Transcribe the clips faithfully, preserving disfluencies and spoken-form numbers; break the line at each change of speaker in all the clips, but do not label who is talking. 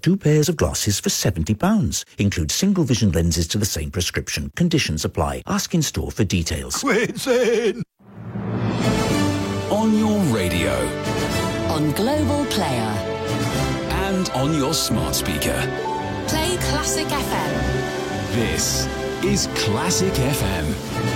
Two pairs of glasses for seventy pounds. Include single vision lenses to the same prescription. Conditions apply. Ask in store for details.
Quits in! On your radio.
On Global Player.
And on your smart speaker.
Play Classic F M.
This is Classic F M.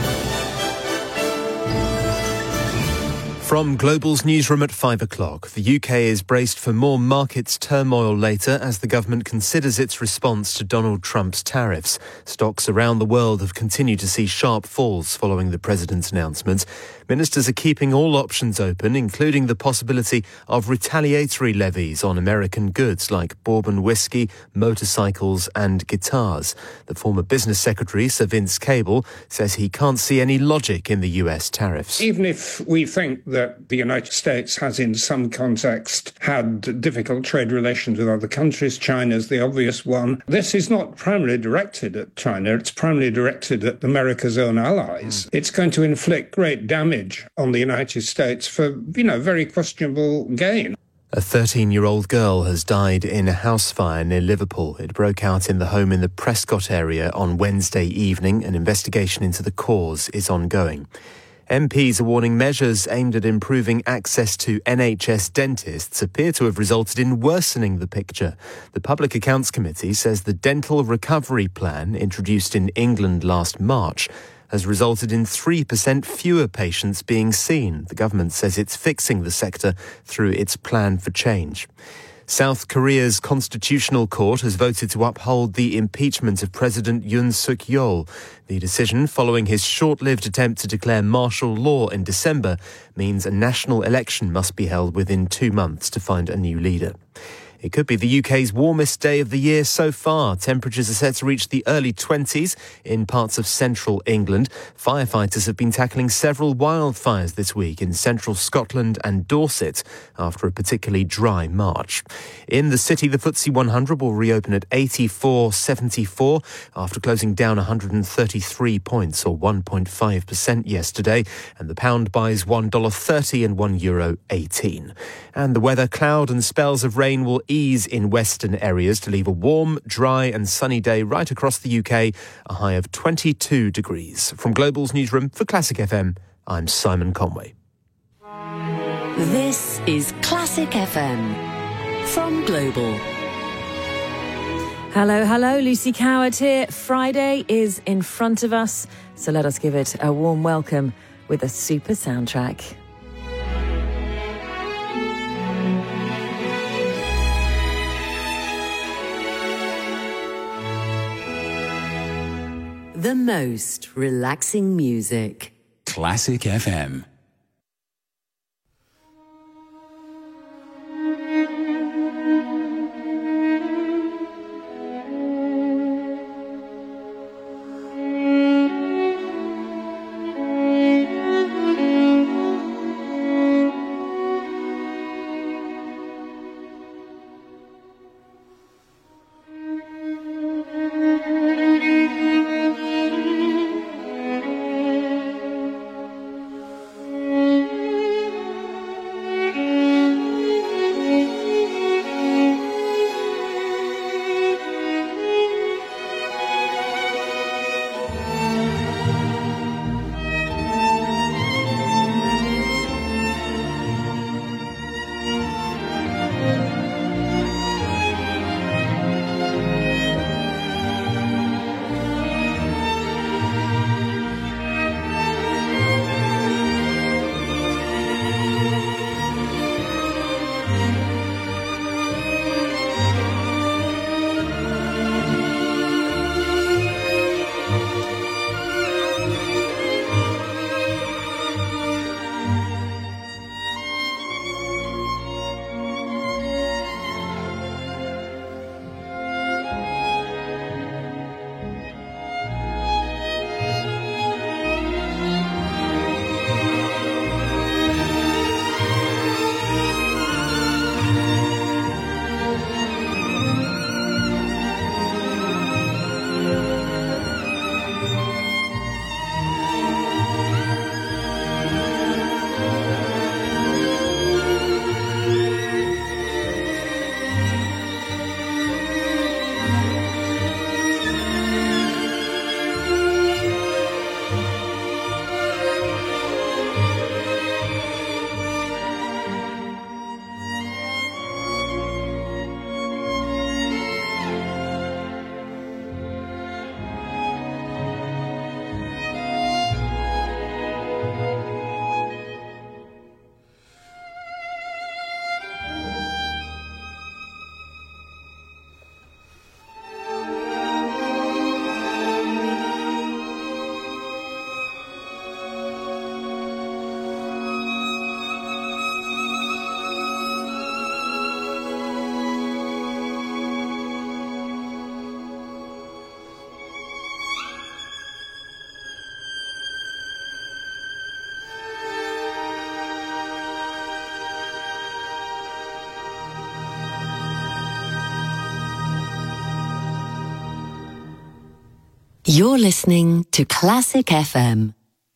From Global's newsroom at five o'clock, the U K is braced for more markets turmoil later as the government considers its response to Donald Trump's tariffs. Stocks around the world have continued to see sharp falls following the president's announcement. Ministers are keeping all options open, including the possibility of retaliatory levies on American goods like bourbon whiskey, motorcycles and guitars. The former business secretary, Sir Vince Cable, says he can't see any logic in the U S tariffs.
Even if we think that the United States has in some context had difficult trade relations with other countries, China's the obvious one, this is not primarily directed at China, it's primarily directed at America's own allies. Mm. It's going to inflict great damage on the United States for, you know, very questionable gain.
A thirteen-year-old girl has died in a house fire near Liverpool. It broke out in the home in the Prescott area on Wednesday evening. An investigation into the cause is ongoing. M Ps are warning measures aimed at improving access to N H S dentists appear to have resulted in worsening the picture. The Public Accounts Committee says the Dental Recovery Plan, introduced in England last March, has resulted in three percent fewer patients being seen. The government says it's fixing the sector through its plan for change. South Korea's Constitutional Court has voted to uphold the impeachment of President Yoon Suk-yeol. The decision, following his short-lived attempt to declare martial law in December, means a national election must be held within two months to find a new leader. It could be the U K's warmest day of the year so far. Temperatures are set to reach the early twenties in parts of central England. Firefighters have been tackling several wildfires this week in central Scotland and Dorset after a particularly dry March. In the city, the F T S E one hundred will reopen at eighty-four seventy-four after closing down one hundred thirty-three points or one point five percent yesterday, and the pound buys one dollar thirty and one euro eighteen. And the weather, cloud and spells of rain will ease in western areas to leave a warm, dry and sunny day right across the U K, a high of twenty-two degrees. From Global's newsroom for Classic F M, I'm Simon Conway.
This is Classic F M from Global.
Hello, hello, Lucy Coward here. Friday is in front of us, so let us give it a warm welcome with a super soundtrack.
The most relaxing music.
Classic F M.
You're listening to Classic F M.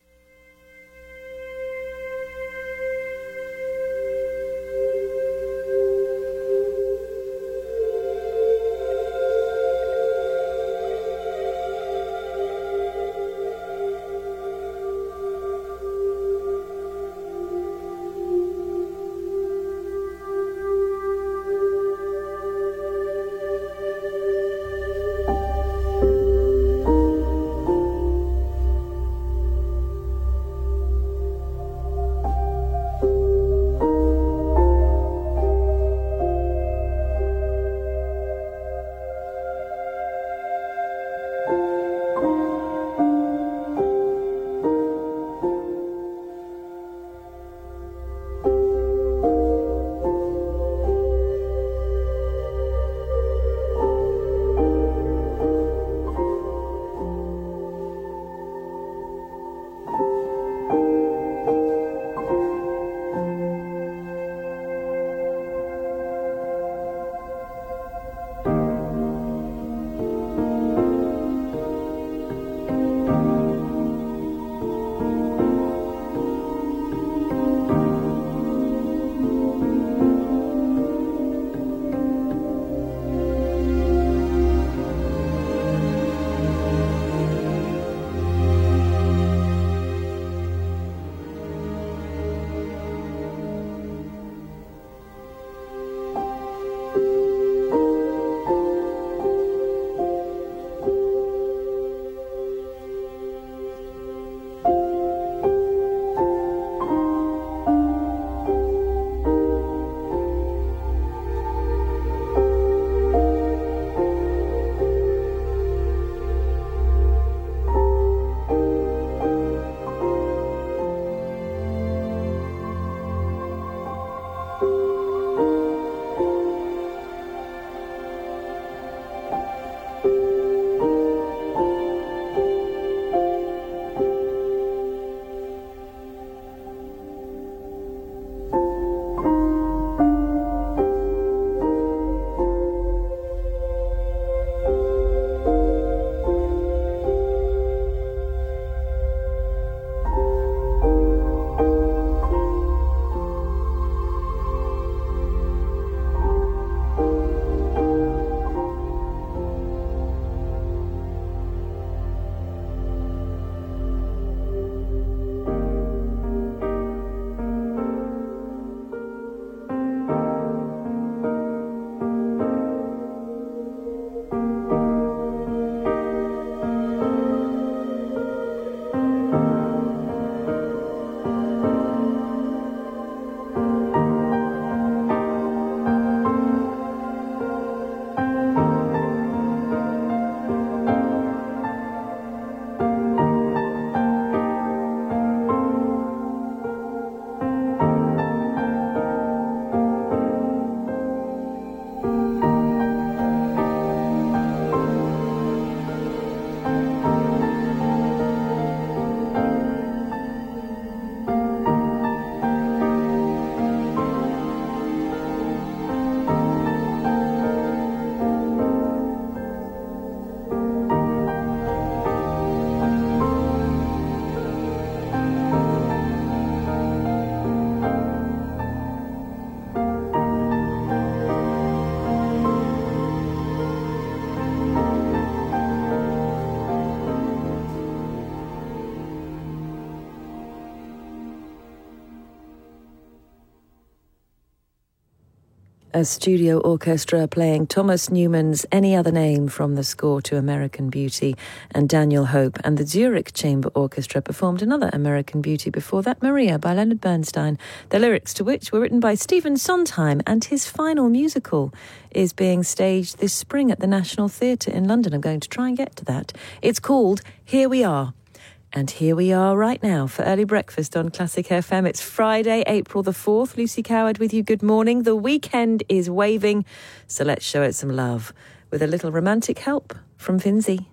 A studio orchestra playing Thomas Newman's Any Other Name from the score to American Beauty, and Daniel Hope and the Zurich Chamber Orchestra performed another American Beauty before that, Maria by Leonard Bernstein, the lyrics to which were written by Stephen Sondheim, and his final musical is being staged this spring at the National Theatre in London. I'm going to try and get to that. It's called Here We Are. And here we are right now for Early Breakfast on Classic F M. It's Friday, April the fourth. Lucy Coward with you. Good morning. The weekend is waving, so let's show it some love with a little romantic help from Finzi.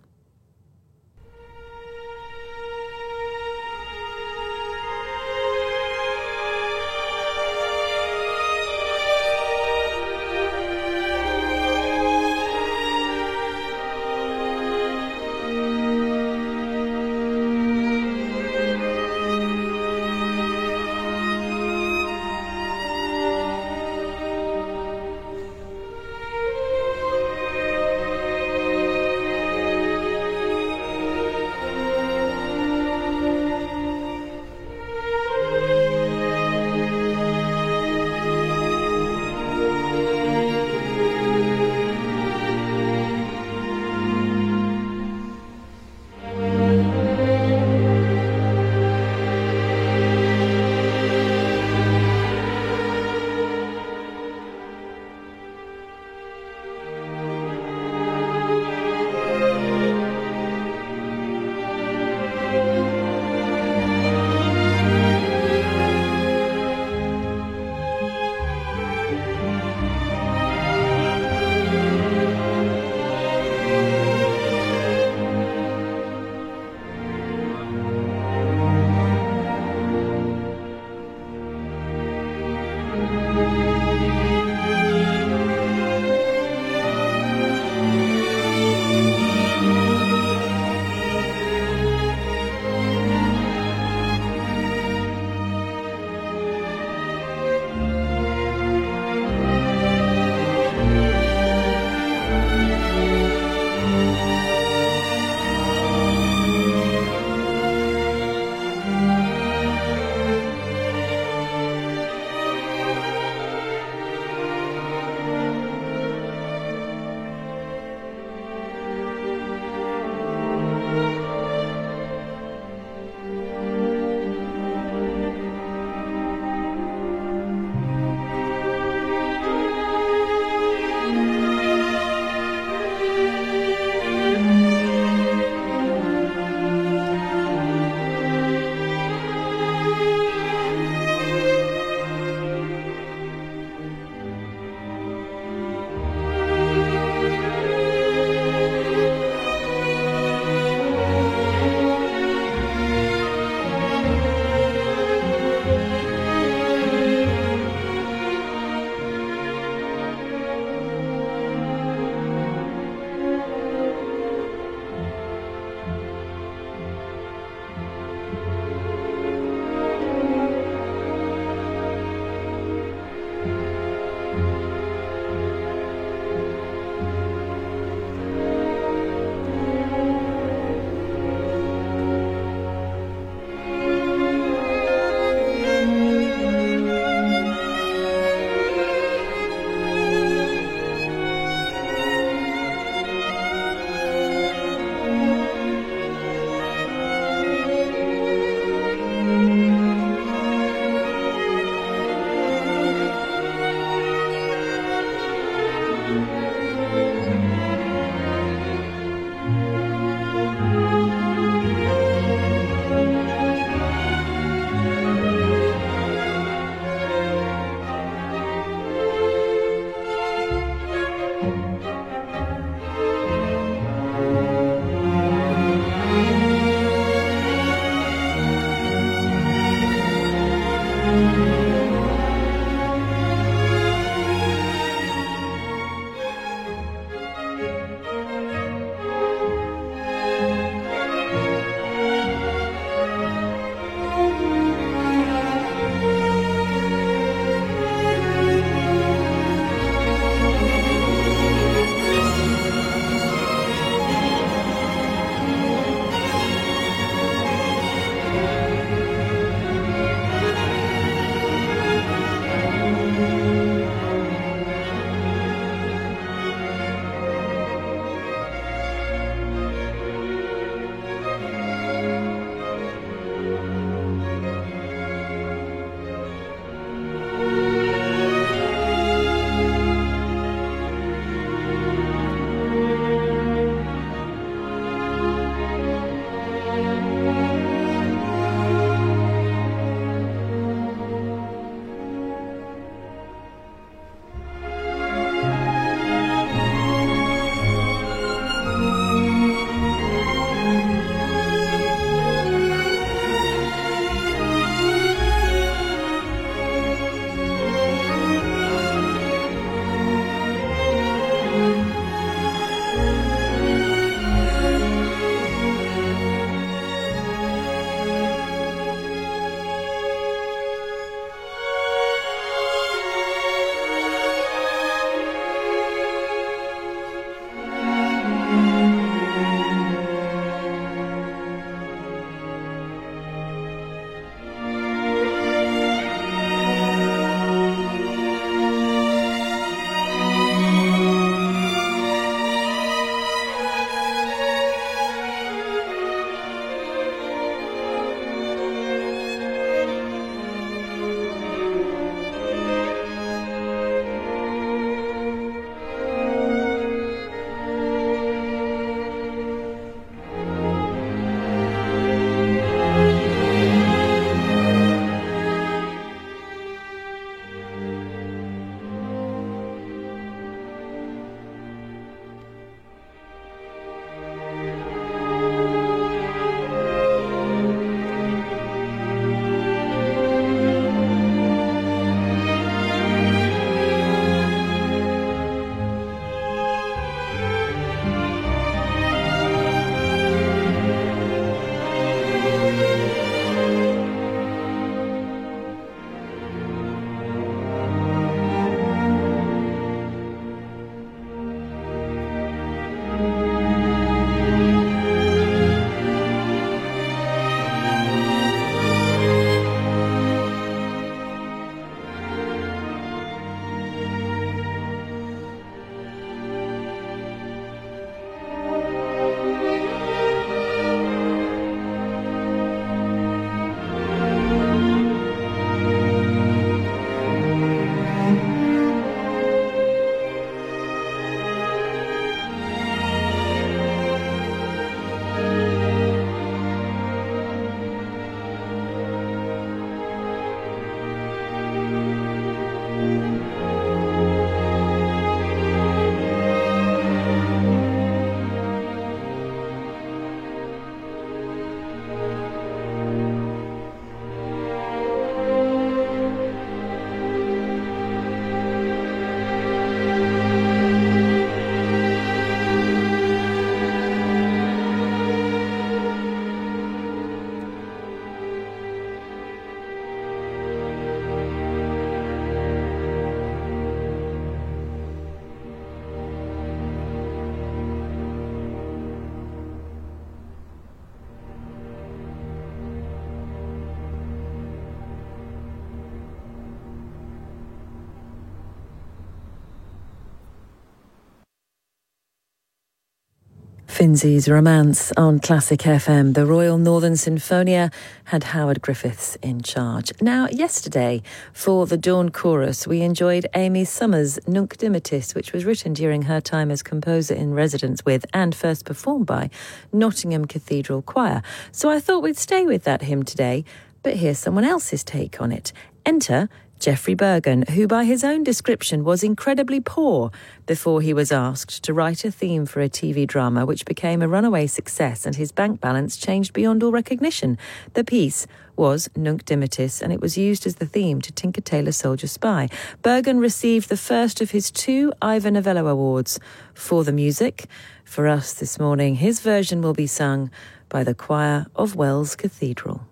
Finzi's Romance on Classic F M. The Royal Northern Sinfonia had Howard Griffiths in charge. Now, yesterday, for the Dawn Chorus, we enjoyed Amy Summers' Nunc Dimittis, which was written during her time as composer in residence with and first performed by Nottingham Cathedral Choir. So I thought we'd stay with that hymn today, but here's someone else's take on it. Enter Geoffrey Bergen, who by his own description was incredibly poor before he was asked to write a theme for a T V drama which became a runaway success, and his bank balance changed beyond all recognition. The piece was Nunc Dimittis, and it was used as the theme to Tinker Tailor Soldier Spy. Bergen received the first of his two Ivor Novello Awards for the music. For us this morning, his version will be sung by the choir of Wells Cathedral.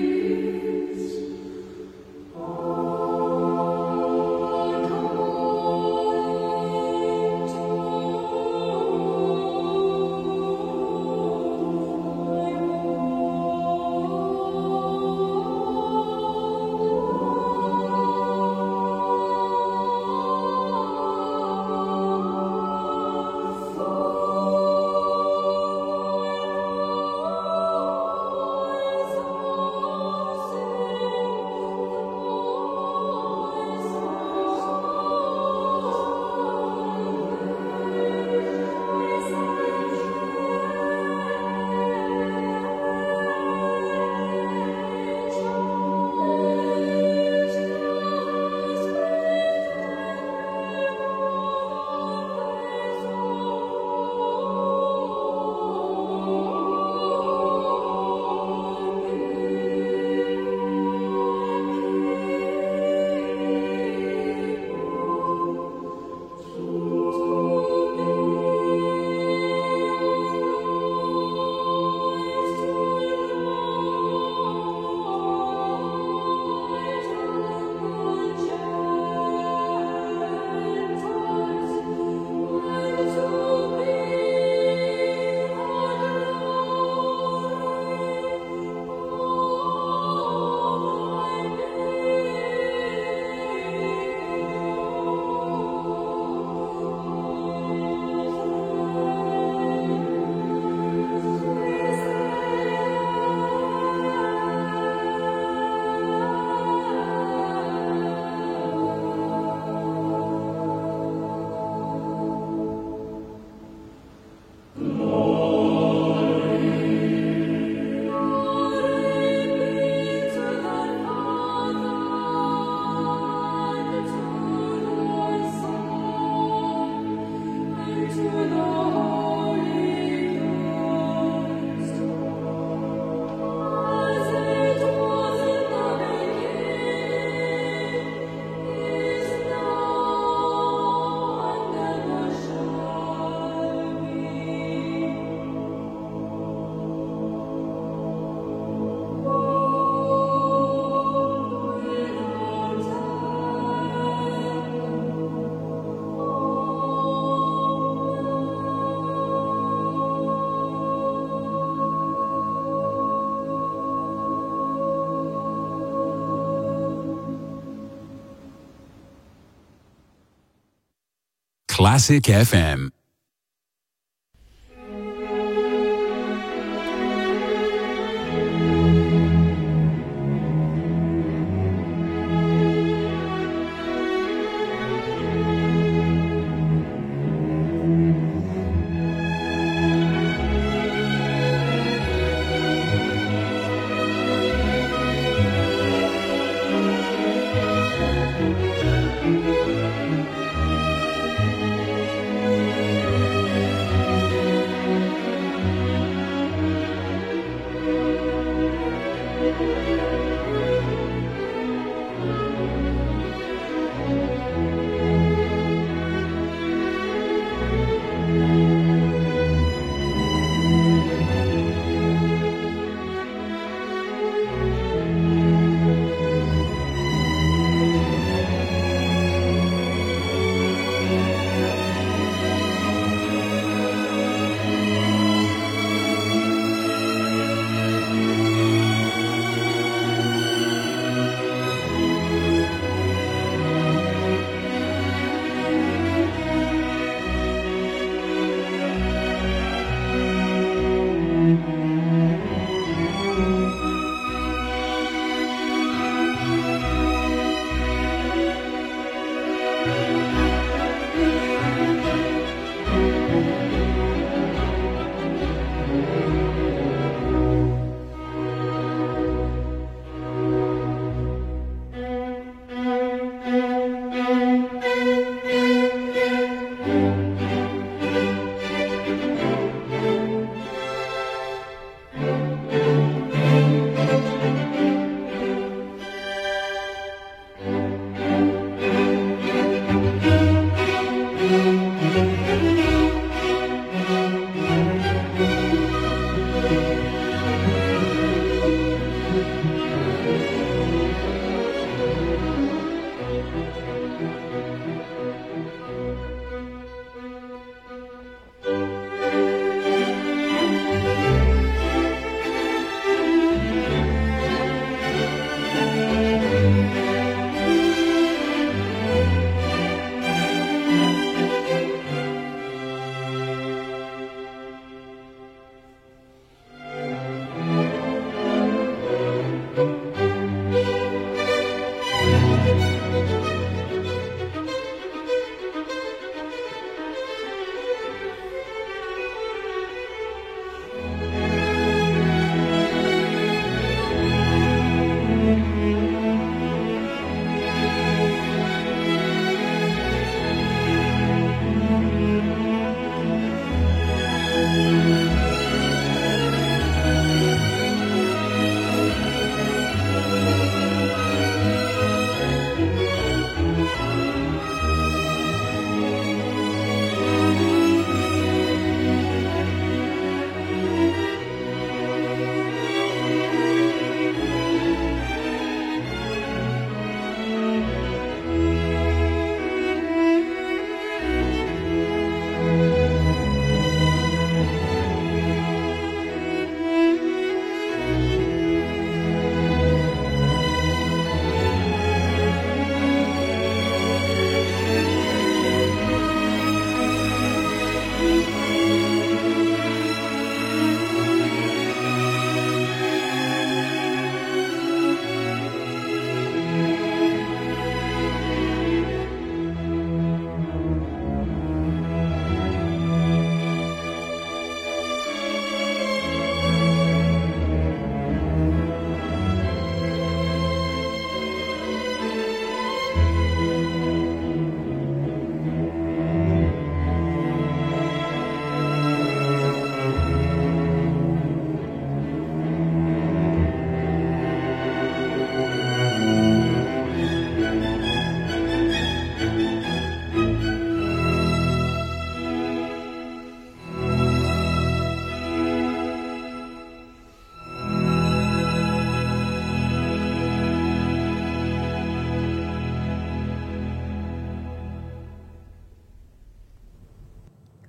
Oh
Classic F M.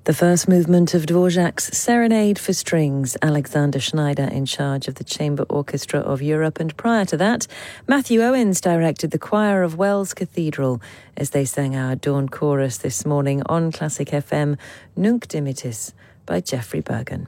The first movement of Dvorak's Serenade for Strings, Alexander Schneider in charge of the Chamber Orchestra of Europe, and prior to that, Matthew Owens directed the choir of Wells Cathedral as they sang our dawn chorus this morning on Classic F M, Nunc Dimittis by Geoffrey Bergen.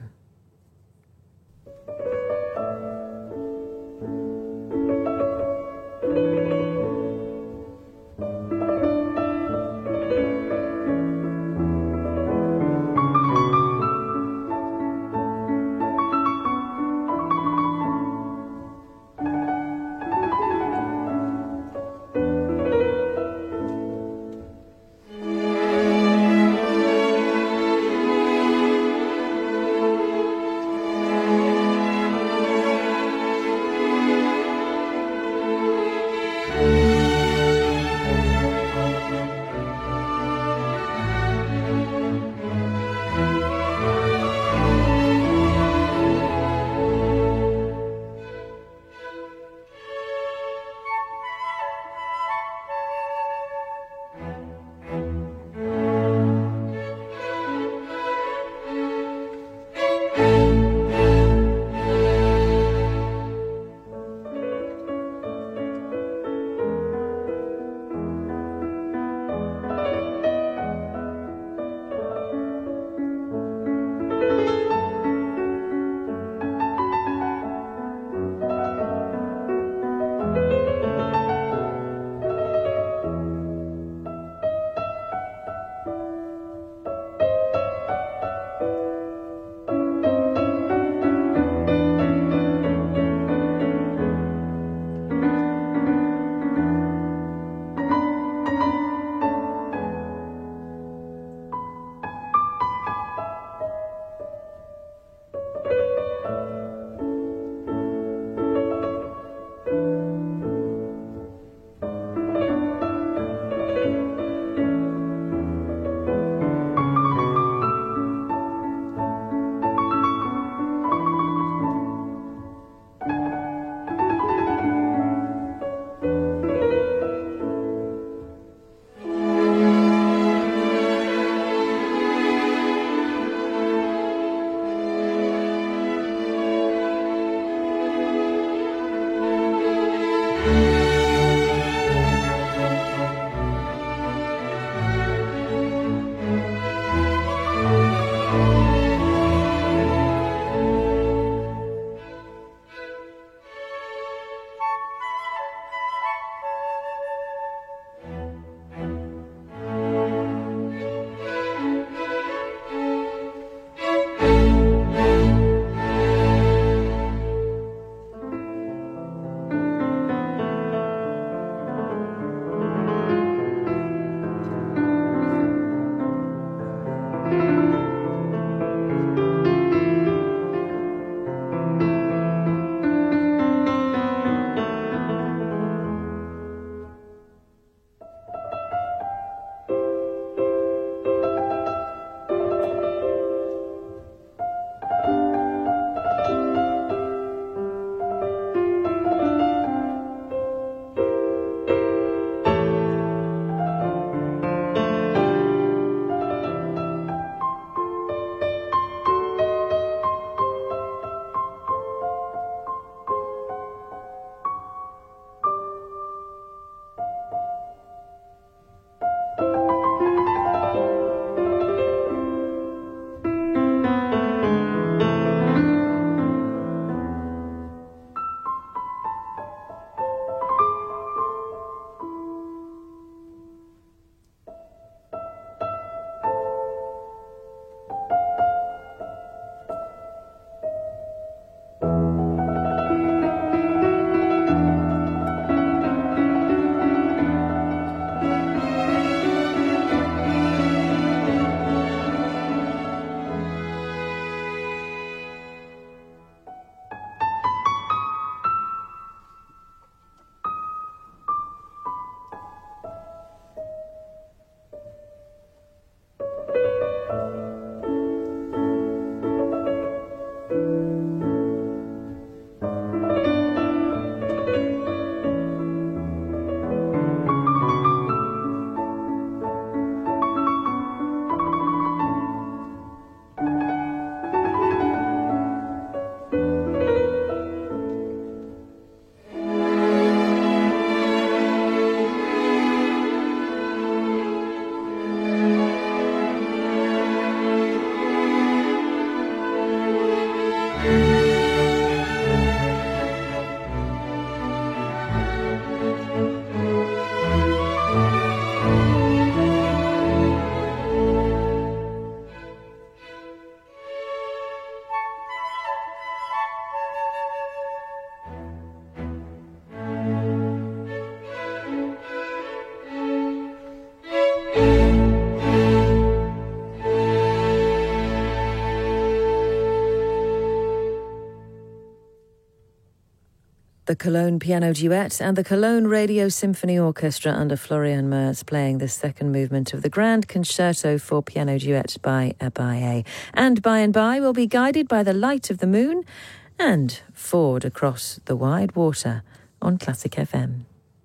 The Cologne Piano Duet and the Cologne Radio Symphony Orchestra under Florian Merz playing the second movement of the Grand Concerto for Piano Duet by Abaye. And by and by we'll be guided by the light of the moon and Ford across the wide water on Classic F M.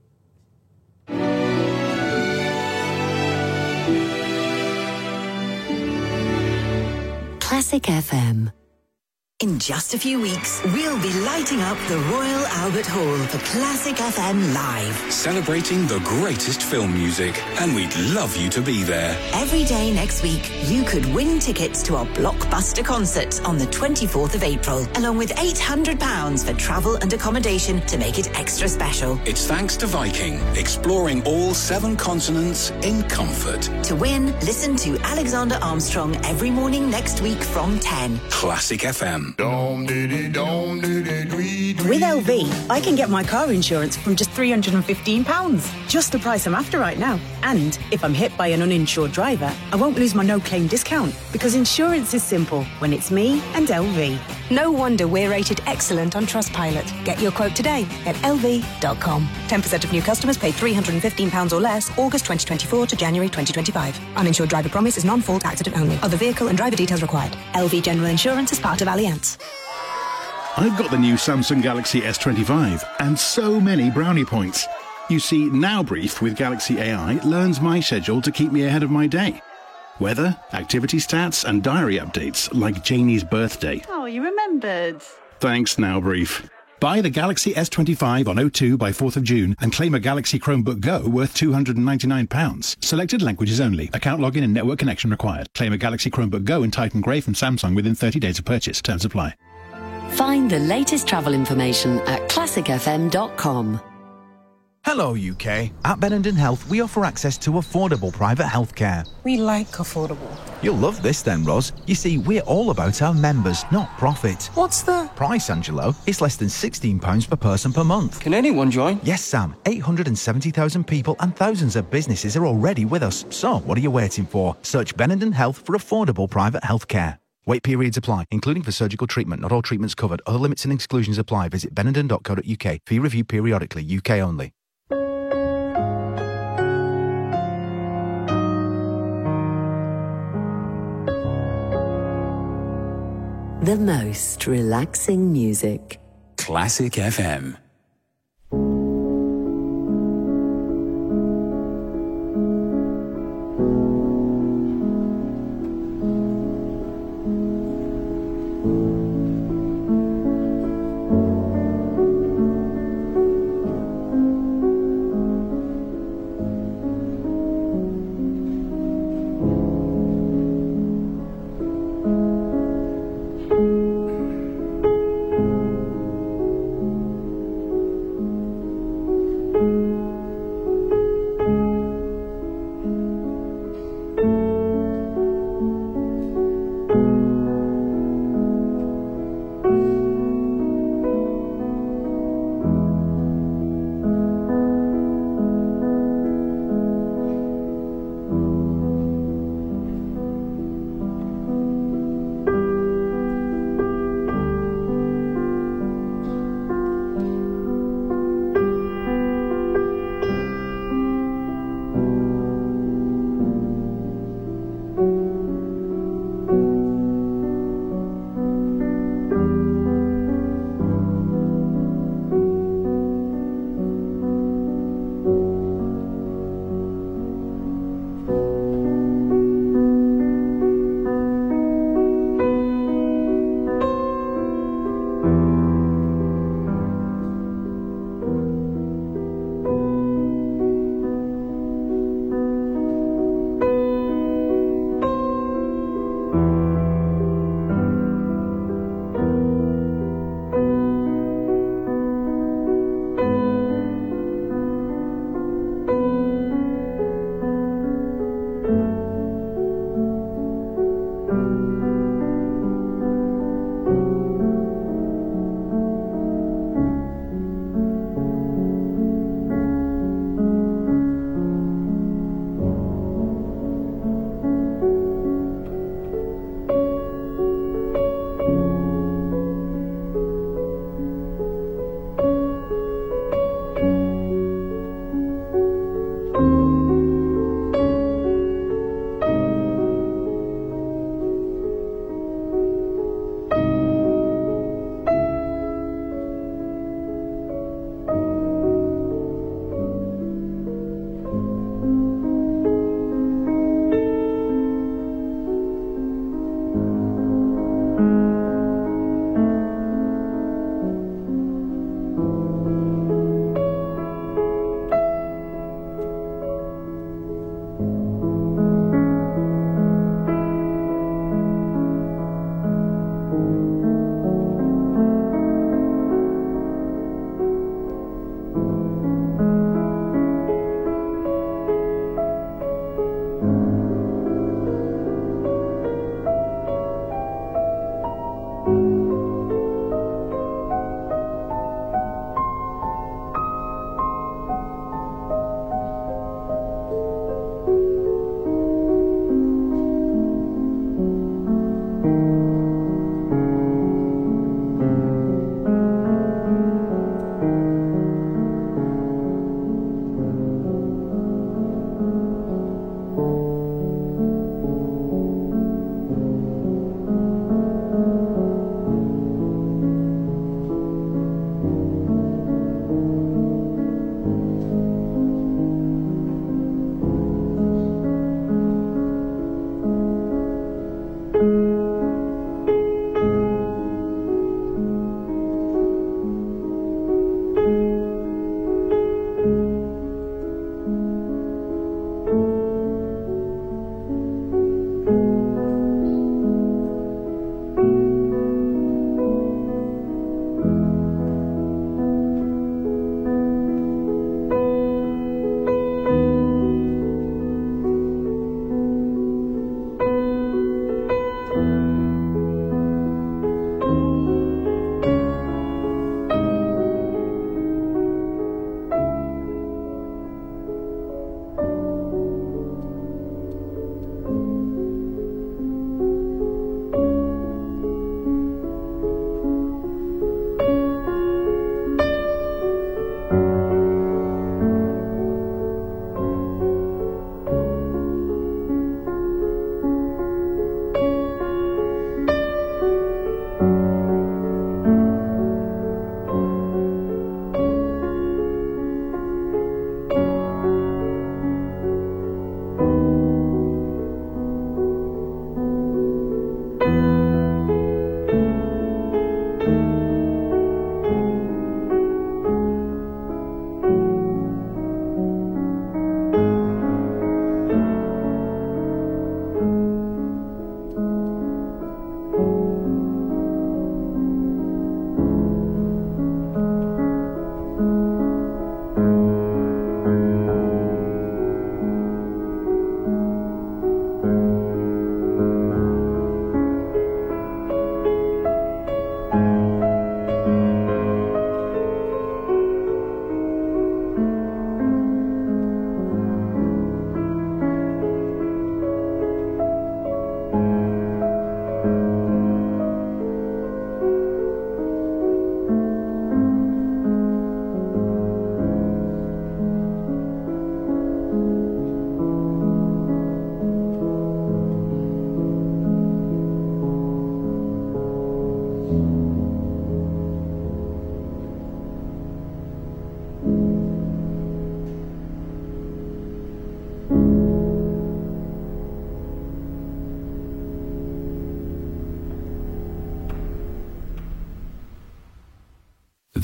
Classic F M.
In just a few weeks, we'll be lighting up the Royal Albert Hall for Classic F M Live.
Celebrating the greatest film music, and we'd love you to be there.
Every day next week, you could win tickets to our blockbuster concert on the twenty-fourth of April, along with eight hundred pounds for travel and accommodation to make it extra special.
It's thanks to Viking, exploring all seven continents in comfort.
To win, listen to Alexander Armstrong every morning next week from ten.
Classic F M.
With L V, I can get my car insurance from just three hundred fifteen pounds. Just the price I'm after right now. And if I'm hit by an uninsured driver, I won't lose my no-claim discount, because insurance is simple when it's me and L V.
No wonder we're rated excellent on Trustpilot. Get your quote today at L V dot com. ten percent of new customers pay three hundred fifteen pounds or less August twenty twenty-four to January twenty twenty-five. Uninsured driver promise is non-fault accident only. Other vehicle and driver details required. L V General Insurance is part of Allianz.
I've got the new Samsung Galaxy S twenty-five and so many brownie points. You see, Now Brief with Galaxy A I learns my schedule to keep me ahead of my day. Weather, activity stats and diary updates like Janie's birthday.
Oh, you remembered.
Thanks, Now Brief. Buy the Galaxy S twenty-five on O two by fourth of June and claim a Galaxy Chromebook Go worth two hundred ninety-nine pounds. Selected languages only. Account login and network connection required. Claim a Galaxy Chromebook Go in Titan Grey from Samsung within thirty days of purchase. Terms apply.
Find the latest travel information at classic f m dot com.
Hello U K. At Benenden Health, we offer access to affordable private healthcare.
We like affordable.
You'll love this then, Ros. You see, we're all about our members, not profit.
What's the
price, Angelo? It's less than sixteen pounds per person per month.
Can anyone join?
Yes, Sam. eight hundred seventy thousand people and thousands of businesses are already with us. So, what are you waiting for? Search Benenden Health for affordable private healthcare. Wait periods apply, including for surgical treatment. Not all treatments covered. Other limits and exclusions apply. Visit benenden dot co dot U K. Fee review periodically. U K only.
The most relaxing music.
Classic F M.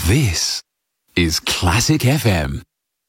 This is Classic F M.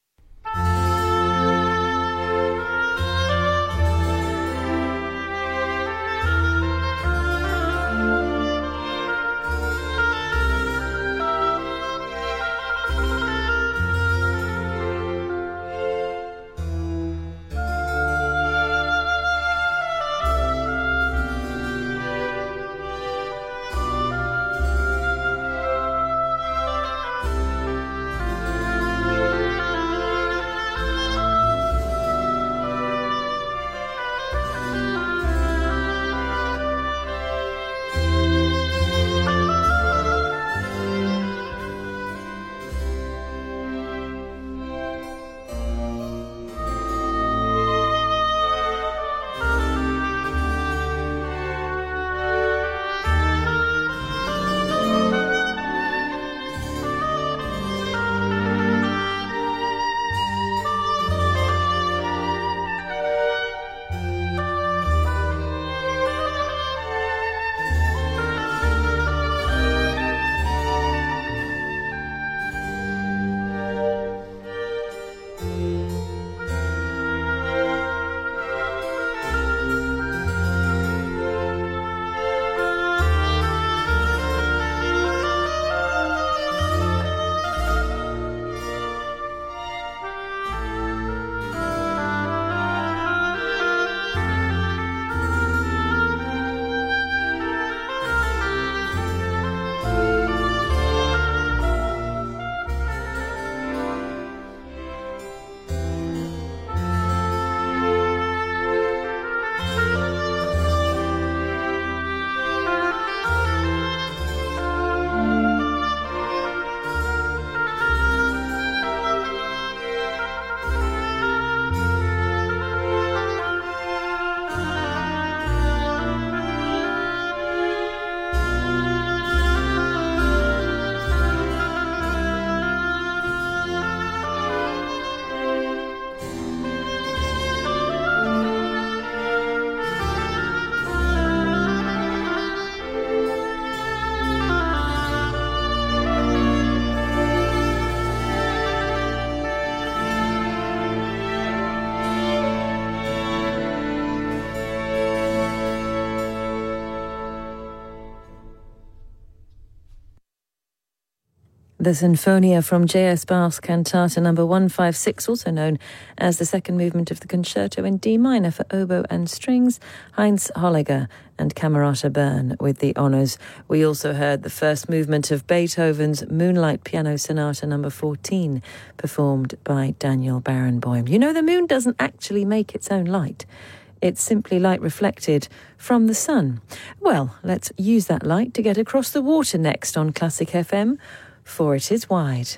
The Sinfonia from J S Bach's Cantata number one fifty-six, also known as the second movement of the Concerto in D minor for oboe and strings, Heinz Holliger and Camerata Bern with the honours. We also heard the first movement of Beethoven's Moonlight Piano Sonata number fourteen, performed by Daniel Barenboim. You know, the moon doesn't actually make its own light. It's simply light reflected from the sun. Well, let's use that light to get across the water next on Classic F M, for it is wide.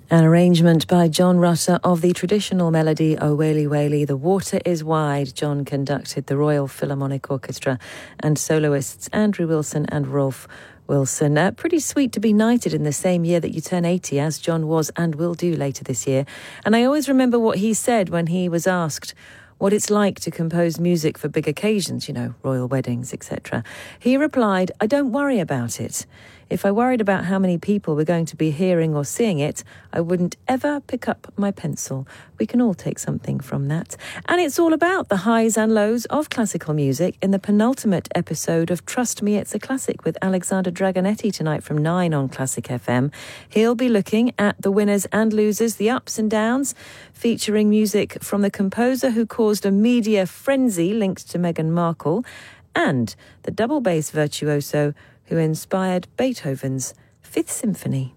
An arrangement by John Rutter of the traditional melody O Waly Waly, The Water is Wide. John conducted the Royal Philharmonic Orchestra and soloists Andrew Wilson and Rolf Wilson. Uh, pretty sweet to be knighted in the same year that you turn eighty, as John was and will do later this year. And I always remember what he said when he was asked what it's like to compose music for big occasions, you know, royal weddings, et cetera. He replied, "I don't worry about it. If I worried about how many people were going to be hearing or seeing it, I wouldn't ever pick up my pencil." We can all take something from that. And it's all about the highs and lows of classical music in the penultimate episode of Trust Me, It's a Classic with Alexander Dragonetti tonight from nine on Classic F M. He'll be looking at the winners and losers, the ups and downs, featuring music from the composer who caused a media frenzy linked to Meghan Markle and the double bass virtuoso who inspired Beethoven's Fifth Symphony.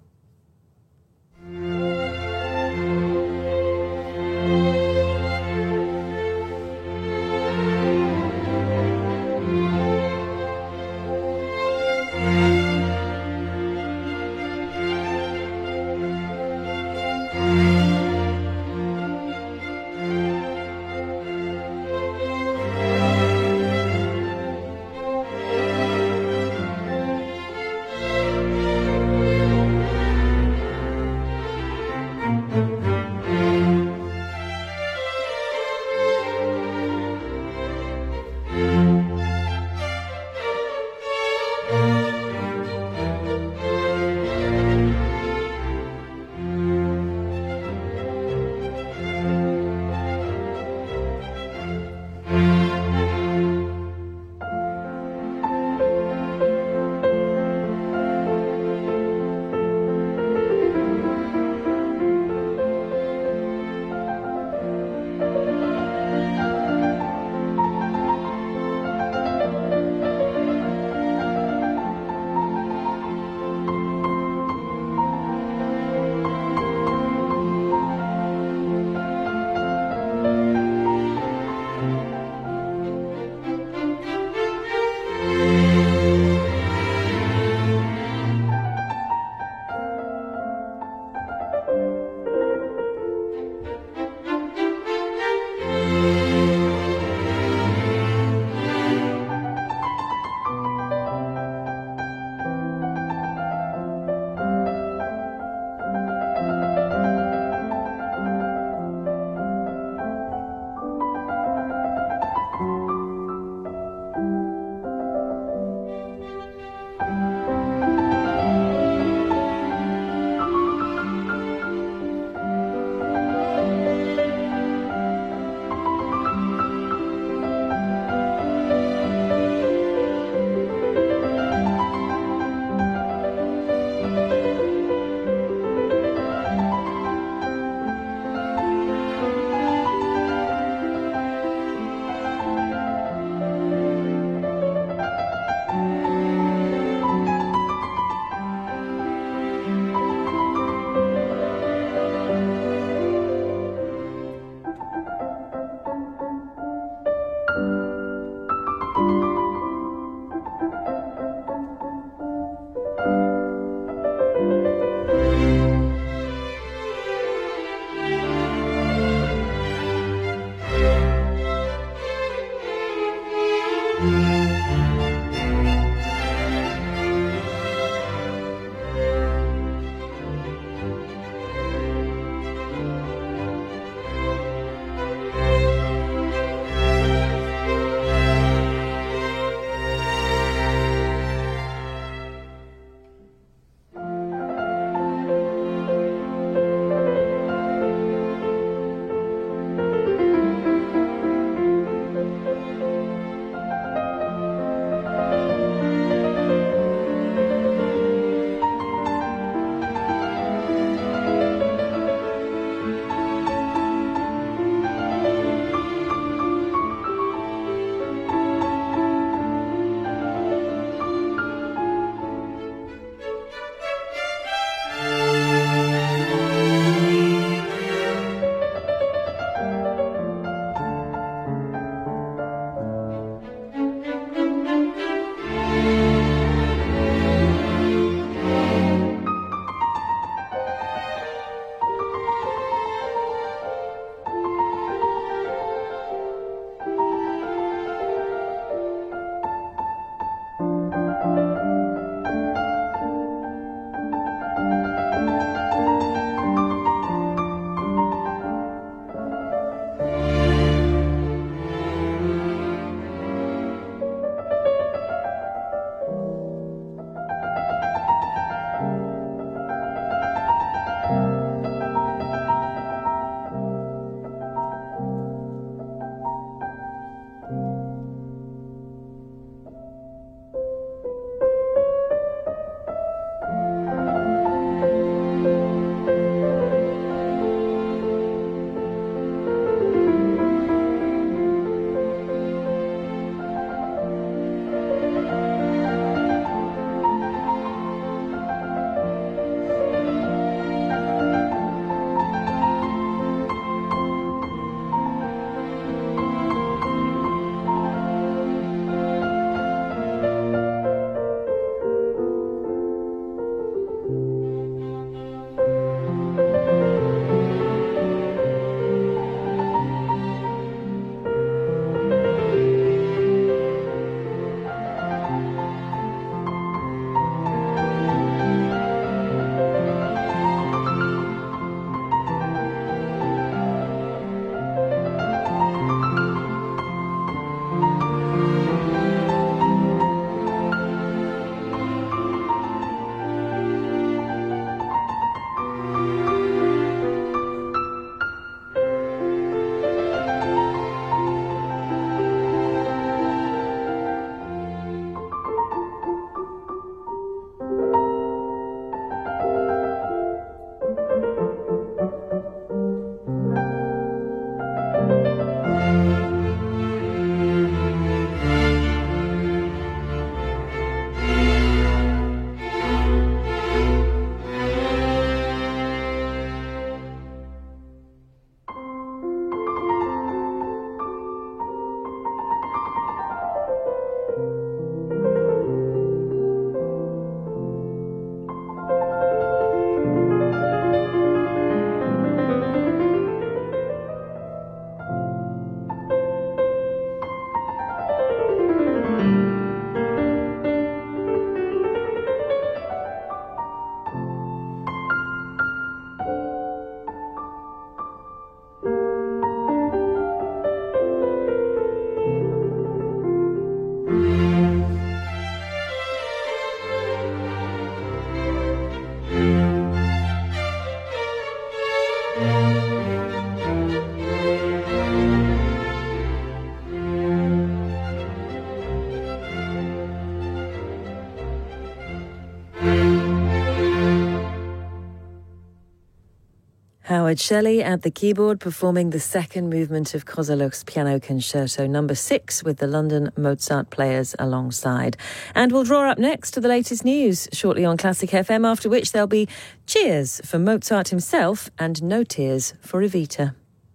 Howard Shelley at the keyboard performing the second movement of Kozelek's Piano Concerto number six with the London Mozart Players alongside. And we'll draw up next to the latest news shortly on Classic F M, after which there'll be cheers for Mozart himself and no tears for Evita.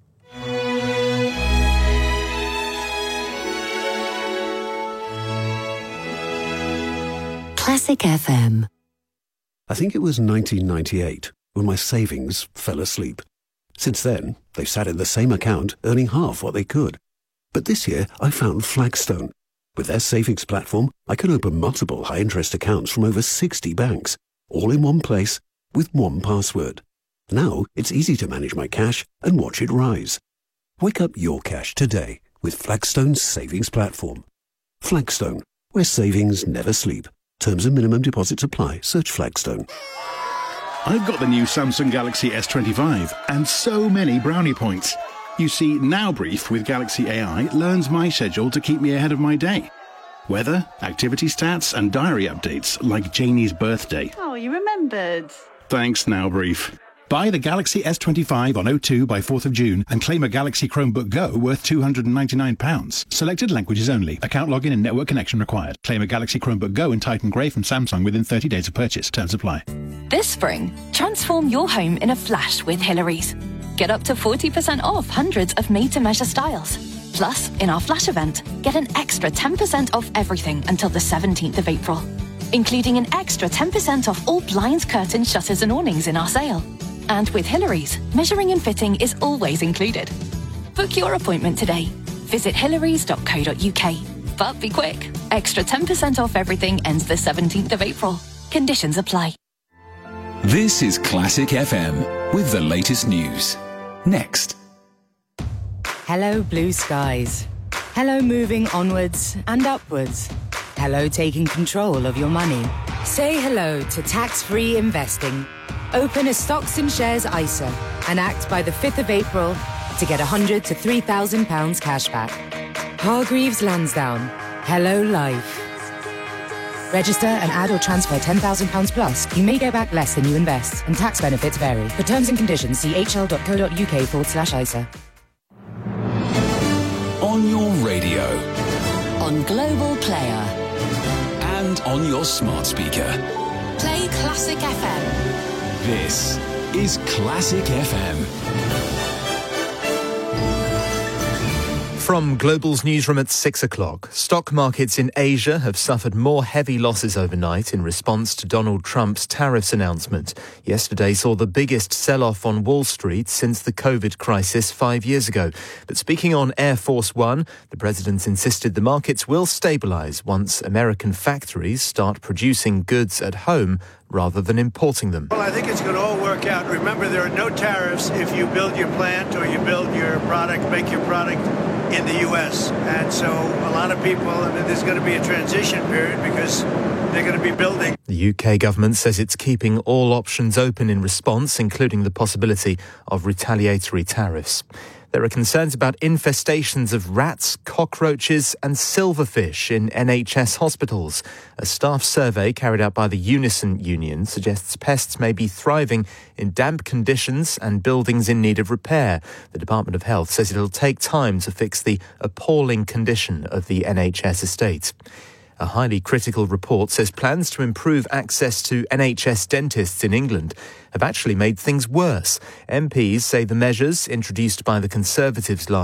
Classic F M.
I think it was nineteen ninety-eight when my savings fell asleep. Since then, they've sat in the same account, earning half what they could. But this year, I found Flagstone. With their savings platform, I can open multiple high-interest accounts from over sixty banks, all in one place, with one password. Now, it's easy to manage my cash and watch it rise. Wake up your cash today with Flagstone's savings platform. Flagstone, where savings never sleep. Terms and minimum deposits apply. Search Flagstone.
I've got the new Samsung Galaxy S twenty-five and so many brownie points. You see, Now Brief with Galaxy A I learns my schedule to keep me ahead of my day. Weather, activity stats and diary updates like Janie's birthday.
Oh, you remembered.
Thanks, Now Brief. Buy the Galaxy S twenty-five on O two by fourth of June and claim a Galaxy Chromebook Go worth two hundred ninety-nine pounds. Selected languages only. Account login and network connection required. Claim a Galaxy Chromebook Go in Titan Grey from Samsung within thirty days of purchase. Terms apply.
This spring, transform your home in a flash with Hillary's. Get up to forty percent off hundreds of made-to-measure styles. Plus, in our flash event, get an extra ten percent off everything until the seventeenth of April, including an extra ten percent off all blinds, curtains, shutters and awnings in our sale. And with Hillary's, measuring and fitting is always included. Book your appointment today. Visit hillarys dot co dot uk. But be quick. Extra ten percent off everything ends the seventeenth of April. Conditions apply.
This is Classic F M with the latest news. Next.
Hello, blue skies. Hello, moving onwards and upwards. Hello, taking control of your money. Say hello to tax-free investing. Open a stocks and shares I S A and act by the fifth of April to get one hundred to three thousand pounds cash back. Hargreaves Lansdowne. Hello, life. Register and add or transfer ten thousand pounds plus. You may get back less than you invest, and tax benefits vary. For terms and conditions, see hl.co.uk forward slash ISA.
On your radio.
On Global Player.
And on your smart speaker.
Play Classic F M.
This is Classic F M.
From Global's newsroom at six o'clock, stock markets in Asia have suffered more heavy losses overnight in response to Donald Trump's tariffs announcement. Yesterday saw the biggest sell-off on Wall Street since the COVID crisis five years ago. But speaking on Air Force One, the president insisted the markets will stabilise once American factories start producing goods at home rather than importing them.
Well, I think it's going to all work out. Remember, there are no tariffs if you build your plant or you build your product, make your product in the U S. And so a lot of people, I mean, there's going to be a transition period because they're going to be building.
The U K government says it's keeping all options open in response, including the possibility of retaliatory tariffs. There are concerns about infestations of rats, cockroaches and silverfish in N H S hospitals. A staff survey carried out by the Unison Union suggests pests may be thriving in damp conditions and buildings in need of repair. The Department of Health says it'll take time to fix the appalling condition of the N H S estate. A highly critical report says plans to improve access to N H S dentists in England have actually made things worse. M Ps say the measures introduced by the Conservatives last